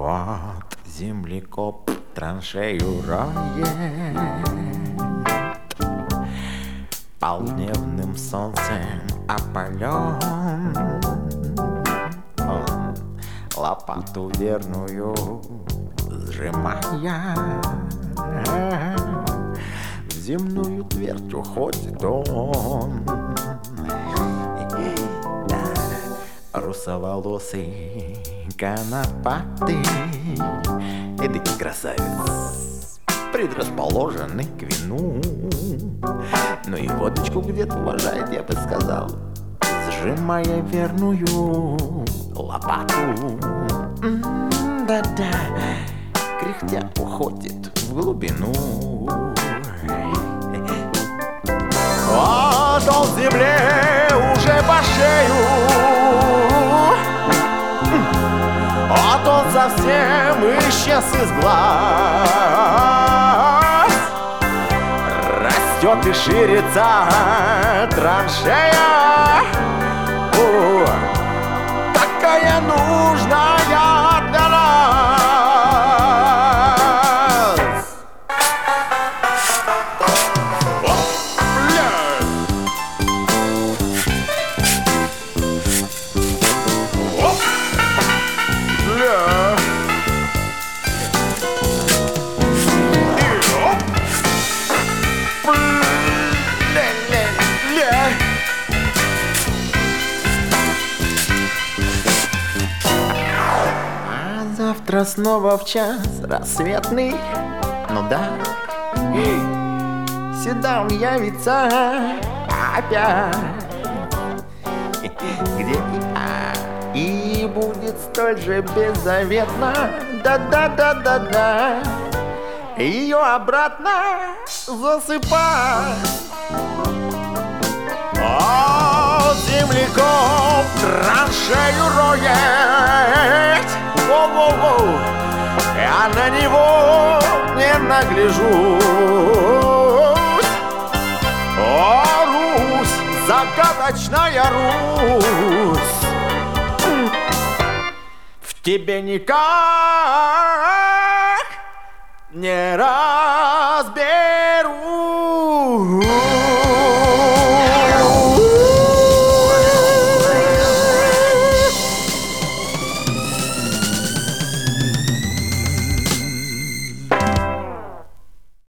Вот землекоп траншею роет, полдневным солнцем опален. Он лопату верную сжимая, в земную твердь уходит он. Русоволосый, конопатый, эдакий красавец, предрасположенный к вину. Но и водочку где-то уважает, я бы сказал, сжимая верную лопату. Да-да, кряхтя уходит в глубину. Вот он в земле уже по шею, вот он совсем исчез из глаз. Растет и ширится траншея, такая нужная для нас. Завтра снова в час рассветный, ну да, сюда он явится опять, где и будет столь же беззаветно, да-да-да-да-да, ее обратно засыпать. О, землекоп траншею роет, воу-воу-воу, я на него не нагляжусь. О, Русь, загадочная Русь, в тебе никак не разберусь.